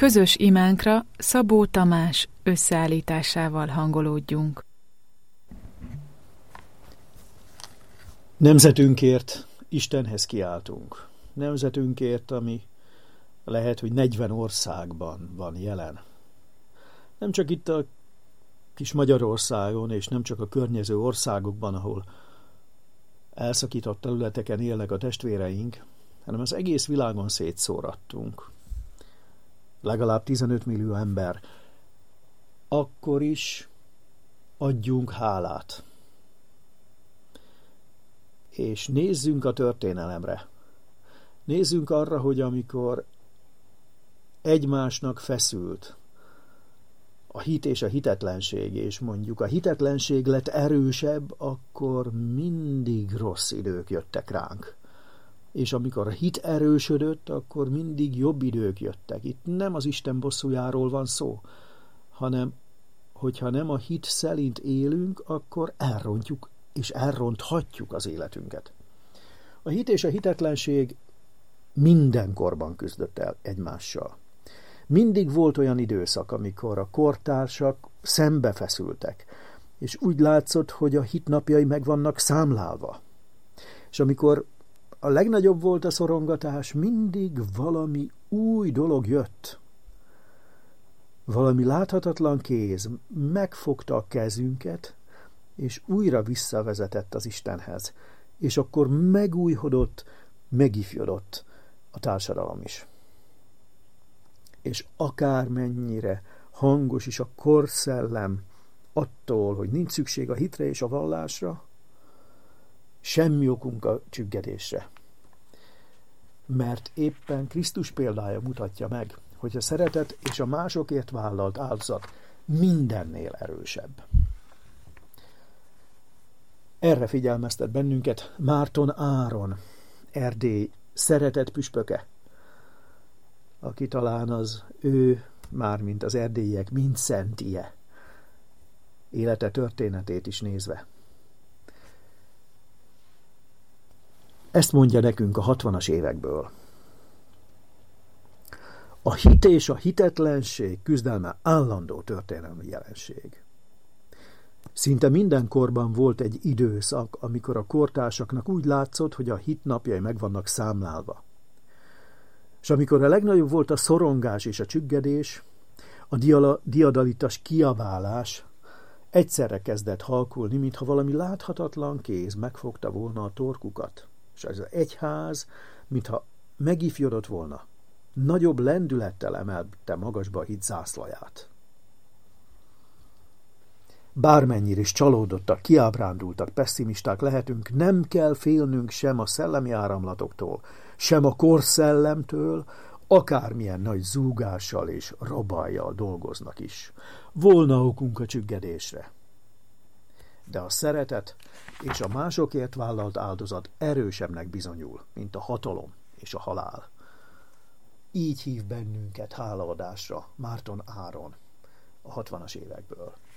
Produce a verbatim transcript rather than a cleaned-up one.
Közös imánkra Szabó Tamás összeállításával hangolódjunk. Nemzetünkért Istenhez kiáltunk. Nemzetünkért, ami lehet, hogy negyven országban van jelen. Nem csak itt a kis Magyarországon, és nem csak a környező országokban, ahol elszakított területeken élnek a testvéreink, hanem az egész világon szétszórattunk. Legalább tizenöt millió ember. Akkor is adjunk hálát. És nézzünk a történelemre. Nézzünk arra, hogy amikor egymásnak feszült a hit és a hitetlenség, és mondjuk a hitetlenség lett erősebb, akkor mindig rossz idők jöttek ránk. És amikor a hit erősödött, akkor mindig jobb idők jöttek. Itt nem az Isten bosszújáról van szó, hanem hogyha nem a hit szerint élünk, akkor elrontjuk és elronthatjuk az életünket. A hit és a hitetlenség mindenkorban küzdött el egymással. Mindig volt olyan időszak, amikor a kortársak szembefeszültek, és úgy látszott, hogy a hit napjai meg vannak számlálva. És amikor a legnagyobb volt a szorongatás, mindig valami új dolog jött. Valami láthatatlan kéz megfogta a kezünket, és újra visszavezetett az Istenhez. És akkor megújhodott, megifjodott a társadalom is. És akármennyire hangos is a korszellem attól, hogy nincs szükség a hitre és a vallásra, semmi okunk a csüggedésre. Mert éppen Krisztus példája mutatja meg, hogy a szeretet és a másokért vállalt áldozat mindennél erősebb. Erre figyelmeztet bennünket Márton Áron, Erdély szeretett püspöke, aki talán az ő, mármint az erdélyiek mind szentije, élete történetét is nézve. Ezt mondja nekünk a hatvanas évekből. A hit és a hitetlenség küzdelme állandó történelmi jelenség. Szinte minden korban volt egy időszak, amikor a kortársaknak úgy látszott, hogy a hit napjai meg vannak számlálva. És amikor a legnagyobb volt a szorongás és a csüggedés, a diala, diadalitas kiabálás egyszerre kezdett halkulni, mintha valami láthatatlan kéz megfogta volna a torkukat. És ez az egyház, mintha megifjodott volna, nagyobb lendülettel emelte magasba a hit zászlaját. Bármennyire is csalódottak, kiábrándultak, pesszimisták lehetünk, nem kell félnünk sem a szellemi áramlatoktól, sem a korszellemtől, akármilyen nagy zúgással és rabajjal dolgoznak is. Volna okunk a csüggedésre. De a szeretet és a másokért vállalt áldozat erősebbnek bizonyul, mint a hatalom és a halál. Így hív bennünket hálaadásra Márton Áron a hatvanas évekből.